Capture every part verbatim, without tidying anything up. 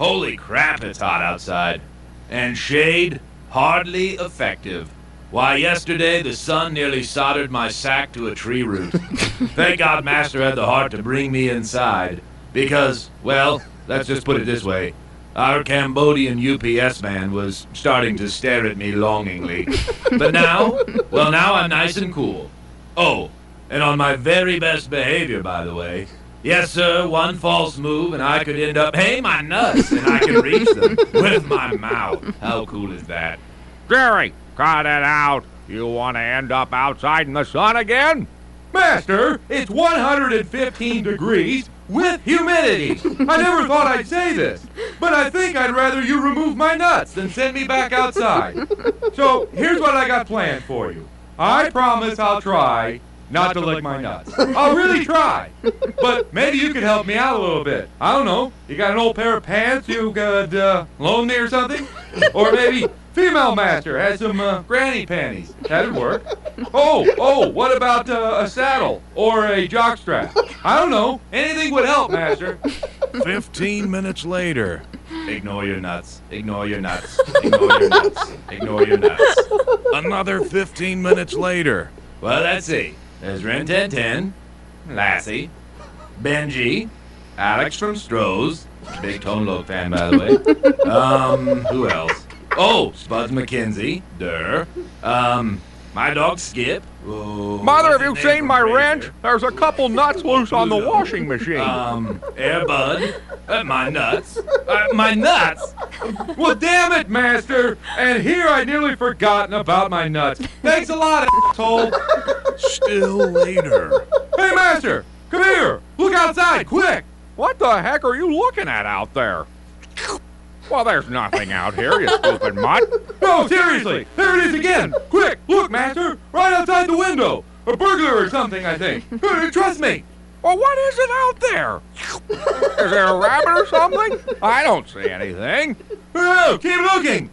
Holy crap, it's hot outside. And shade, hardly effective. Why, yesterday the sun nearly soldered my sack to a tree root. Thank God Master had the heart to bring me inside. Because, well, let's just put it this way. Our Cambodian U P S man was starting to stare at me longingly. But now, well, now I'm nice and cool. Oh, and on my very best behavior, by the way. Yes, sir, one false move and I could end up, hey, my nuts, and I can reach them with my mouth. How cool is that? Jerry, cut it out. You want to end up outside in the sun again? Master, it's one hundred fifteen degrees with humidity. I never thought I'd say this, but I think I'd rather you remove my nuts than send me back outside. So here's what I got planned for you. I promise I'll try not to lick my nuts. I'll really try. But maybe you could help me out a little bit. I don't know. You got an old pair of pants you could uh, loan me or something? Or maybe female master has some uh, granny panties. That'd work. Oh, oh, what about uh, a saddle or a jockstrap? I don't know. Anything would help, master. Fifteen minutes later. Ignore your nuts. Ignore your nuts. Ignore your nuts. Ignore your nuts. Another fifteen minutes later. Well, let's see. There's Ren ten ten, Lassie, Benji, Alex from Stroh's, big Tone Loc fan, by the way. Um, who else? Oh, Spuds McKenzie, Durr. Um, my dog Skip. Oh, Mother, what's have his you name seen from my Razor? wrench? There's a couple nuts loose on the washing machine. Um, Airbud, uh, my nuts. Uh, my nuts? Well, damn it, master. And here I nearly forgotten about my nuts. Thanks a lot, asshole. Still later. Hey, master, come here. Look outside, quick. What the heck are you looking at out there? Well, there's nothing out here, you stupid mutt. No, seriously, there it is again. Quick, look, master, right outside the window. A burglar or something, I think. Uh, Trust me. Well, what is it out there? Is there a rabbit or something? I don't see anything. No, keep looking.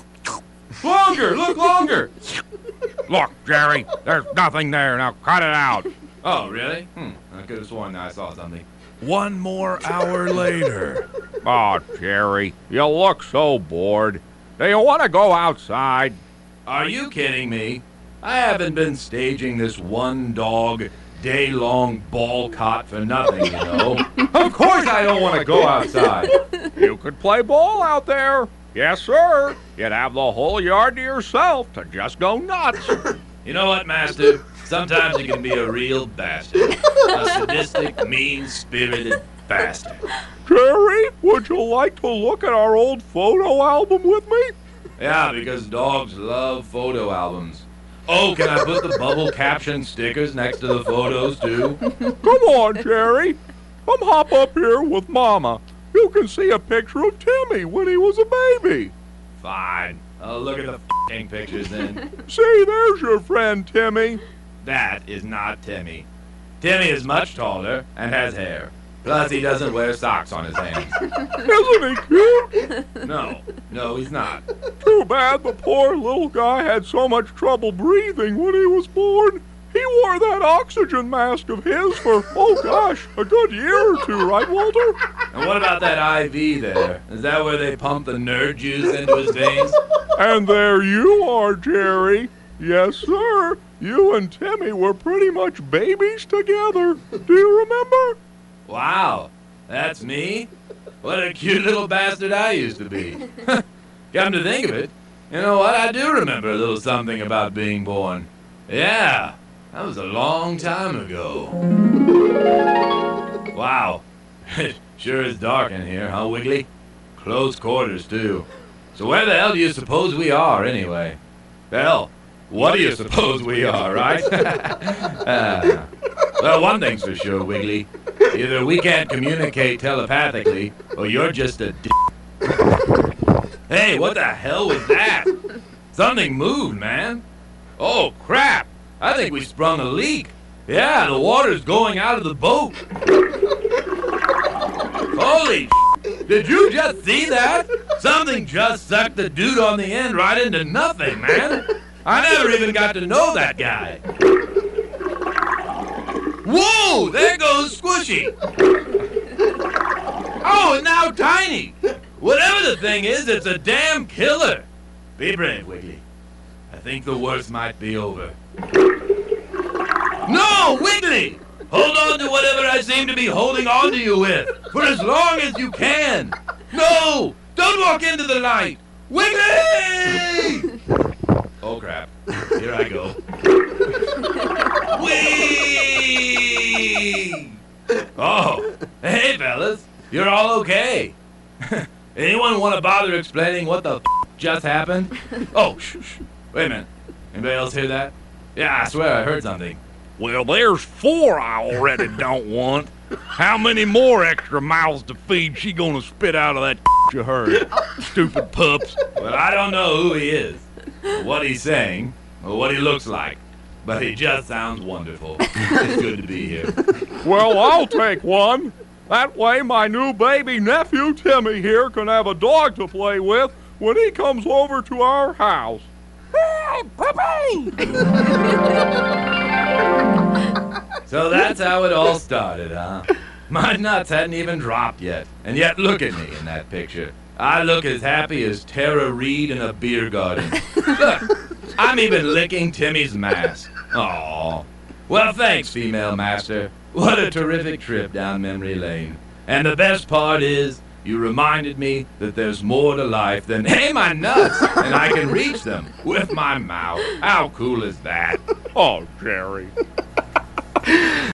Longer, look longer. Look, Jerry, there's nothing there. Now cut it out. Oh, really? Hmm, I could have sworn I saw something. One more hour later. Oh, Jerry, you look so bored. Do you want to go outside? Are you kidding me? I haven't been staging this one dog, day-long ball cot for nothing, you know. Of course I don't want to go outside. You could play ball out there. Yes, sir. You'd have the whole yard to yourself to just go nuts. You know what, Master? Sometimes you can be a real bastard. A sadistic, mean-spirited bastard. Jerry, would you like to look at our old photo album with me? Yeah, because dogs love photo albums. Oh, can I put the bubble caption stickers next to the photos, too? Come on, Jerry. Come hop up here with Mama. You can see a picture of Timmy when he was a baby. Fine. I'll look at the f***ing pictures then. See, there's your friend Timmy. That is not Timmy. Timmy is much taller and has hair. Plus, he doesn't wear socks on his hands. Isn't he cute? No, no, he's not. Too bad the poor little guy had so much trouble breathing when he was born. He wore that oxygen mask of his for, oh gosh, a good year or two, right, Walter? And what about that I V there? Is that where they pump the nerd juice into his veins? And there you are, Jerry. Yes, sir. You and Timmy were pretty much babies together. Do you remember? Wow, that's me? What a cute little bastard I used to be. Come to think of it, you know what? I do remember a little something about being born. Yeah, that was a long time ago. Wow, it sure is dark in here, huh, Wiggly? Close quarters, too. So where the hell do you suppose we are, anyway? Hell, what do you suppose we are, right? uh, well, one thing's for sure, Wiggly. Either we can't communicate telepathically, or you're just a d***. Hey, what the hell was that? Something moved, man. Oh, crap. I think we sprung a leak. Yeah, the water's going out of the boat. Holy sh**. Did you just see that? Something just sucked the dude on the end right into nothing, man. I never even got to know that guy. Whoa! There goes Squishy! Oh, and now Tiny! Whatever the thing is, it's a damn killer. Be brave, Wiggly. I think the worst might be over. No, Wiggly! Hold on to whatever I seem to be holding on to you with, for as long as you can. No! Don't walk into the light! Wiggly! Oh, crap. Here I go. Whee! Oh, hey, fellas. You're all okay. Anyone want to bother explaining what the f just happened? Oh, shh, shh. Wait a minute. Anybody else hear that? Yeah, I swear I heard something. Well, there's four I already don't want. How many more extra mouths to feed she gonna spit out of that you heard? Stupid pups. Well, I don't know who he is, or what he's saying, or what he looks like, but he just sounds wonderful. It's good to be here. Well, I'll take one. That way my new baby nephew Timmy here can have a dog to play with when he comes over to our house. Hey, puppy! So that's how it all started, huh? My nuts hadn't even dropped yet, and yet look at me in that picture. I look as happy as Tara Reid in a beer garden. Look, I'm even licking Timmy's mask. Aww. Well, thanks, female master. What a terrific trip down memory lane. And the best part is, you reminded me that there's more to life than, hey, my nuts, and I can reach them with my mouth. How cool is that? Oh, Jerry.